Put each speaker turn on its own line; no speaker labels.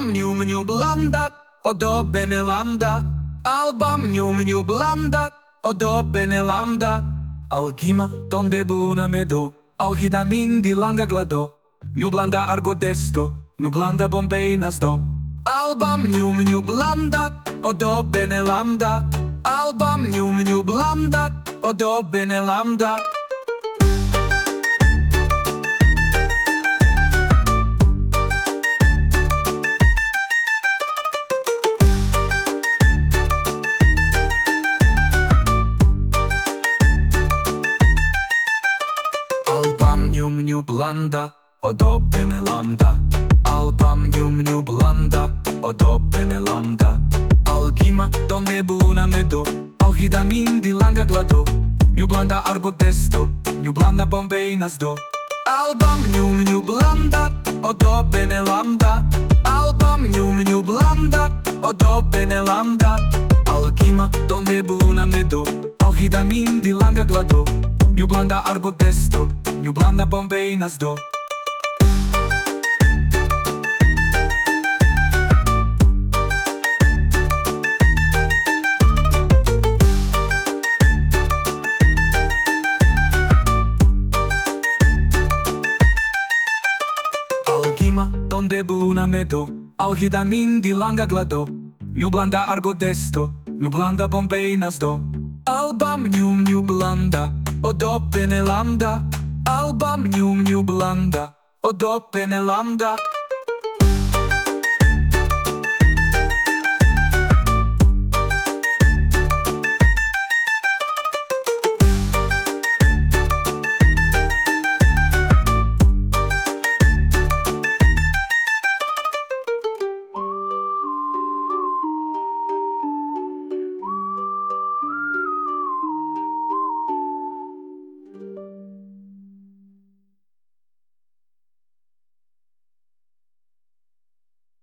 mniu blanda, odo bene lambda. Alba mniu blanda, odo bene lambda. Algima donde buna medo, algida mindi langa glado. Mniu blanda argo desto, mniu blanda Bombay nasdo. Alba mniu blanda, odo bene lambda. Alba mniu blanda, odo bene lambda. Alba mniu blanda, odo bene lambda. Alba mniu blanda, odo bene lambda. Algima donde buna medo, algida mindi langa glado. Mniu blanda argo desto, mniu blanda Bombay nasdo. Alba mniu blanda, odo bene lambda. Alba mniu blanda, odo bene lambda. Algima donde buna medo, algida mindi langa glado. Mniu blanda argo desto, mniu blanda Bombay nasdo. Algima donde buna medo, algida mindi langa glado. Mniu blanda argo desto, mniu blanda Bombay nasdo. Alba mniu blanda, odo bene lambda. Alba mniu blanda, odo bene lambda.